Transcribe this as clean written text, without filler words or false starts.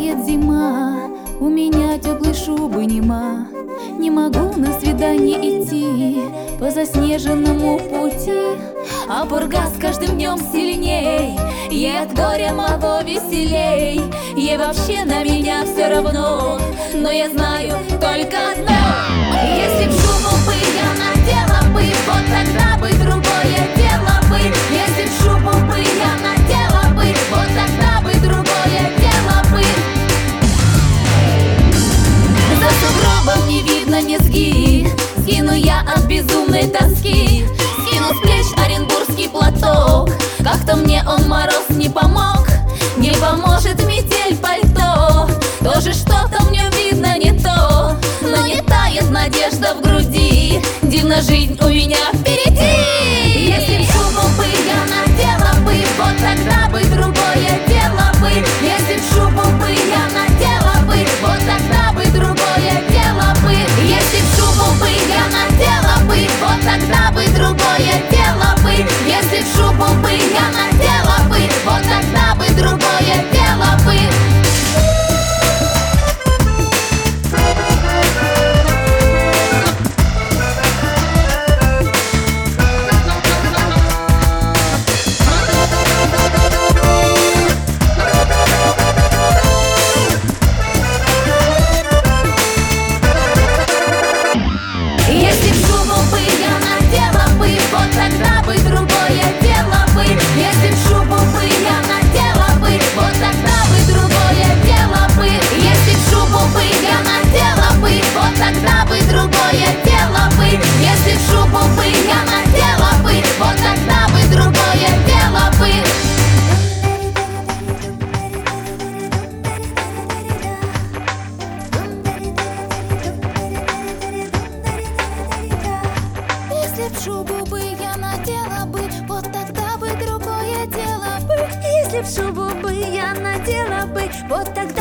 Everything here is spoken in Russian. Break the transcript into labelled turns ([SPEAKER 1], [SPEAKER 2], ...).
[SPEAKER 1] Наступает зима, у меня теплой шубы нема. Не могу на свидание идти по заснеженному пути, а пурга с каждым днем сильней, ей от горя моего веселей. Ей вообще на меня все равно, но я знаю только одно: если б шубу бы я надела бы, вот тогда бы другое дело бы. Если б шубу бы я надела бы, вот тогда бы другое дело бы. За сугробом не видно низги, скину я от безумной тоски. Скину с плеч оренбургский платок, как-то мне он мороз не помог. Не поможет метель пальто, тоже что-то в нем видно не то. Но не тает надежда в груди, дивна жизнь у меня впереди. Если б шубу бы я надела бы, вот тогда бы другое дело бы. Если б шубу бы я надела бы, вот тогда бы другое дело бы. Если б шубу бы я надела бы, вот тогда бы другое дело бы. Если б шубу бы я надела бы, вот тогда бы другое дело бы. Если б шубу бы я надела бы, вот тогда бы другое дело бы. Если б шубу бы я надела бы, вот тогда бы другое дело бы. Если б шубу бы я надела бы, вот тогда бы другое дело бы. Если б шубу бы я надела бы, вот тогда бы другое дело бы. Если б шубу бы я надела бы, вот тогда бы другое дело бы.
[SPEAKER 2] Если б шубу бы я надела бы, вот тогда